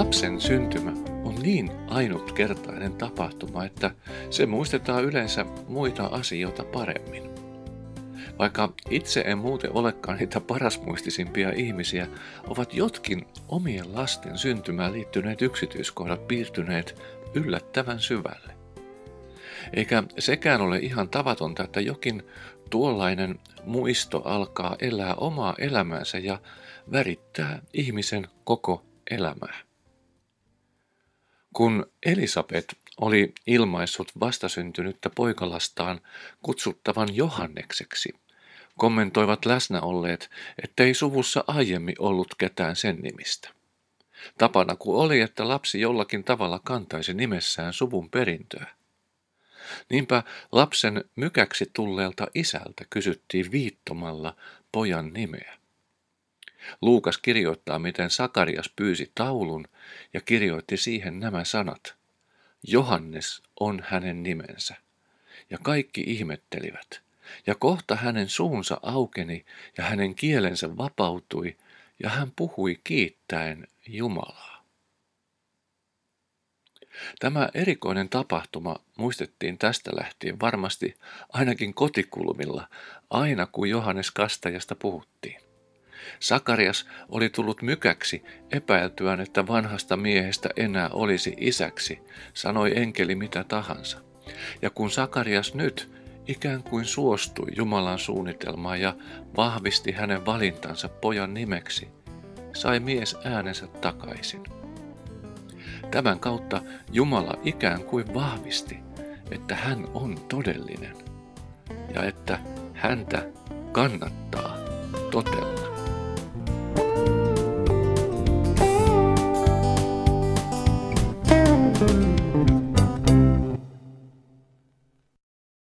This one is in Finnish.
lapsen syntymä on niin ainutkertainen tapahtuma, että se muistetaan yleensä muita asioita paremmin. Vaikka itse en muuten olekaan niitä parasmuistisimpia ihmisiä, ovat jotkin omien lasten syntymään liittyneet yksityiskohdat piirtyneet yllättävän syvälle. Eikä sekään ole ihan tavatonta, että jokin tuollainen muisto alkaa elää omaa elämäänsä ja värittää ihmisen koko elämää. Kun Elisabet oli ilmaissut vastasyntynyttä poikalastaan kutsuttavan Johannekseksi, kommentoivat läsnä olleet, ettei suvussa aiemmin ollut ketään sen nimistä. Tapana kun oli, että lapsi jollakin tavalla kantaisi nimessään suvun perintöä. Niinpä lapsen mykäksi tulleelta isältä kysyttiin viittomalla pojan nimeä. Luukas kirjoittaa, miten Sakarias pyysi taulun ja kirjoitti siihen nämä sanat. Johannes on hänen nimensä. Ja kaikki ihmettelivät. Ja kohta hänen suunsa aukeni ja hänen kielensä vapautui ja hän puhui kiittäen Jumalaa. Tämä erikoinen tapahtuma muistettiin tästä lähtien varmasti ainakin kotikulmilla, aina kun Johannes Kastajasta puhuttiin. Sakarias oli tullut mykäksi epäiltyään, että vanhasta miehestä enää olisi isäksi, sanoi enkeli mitä tahansa. Ja kun Sakarias nyt ikään kuin suostui Jumalan suunnitelmaan ja vahvisti hänen valintansa pojan nimeksi, sai mies äänensä takaisin. Tämän kautta Jumala ikään kuin vahvisti, että hän on todellinen ja että häntä kannattaa totella.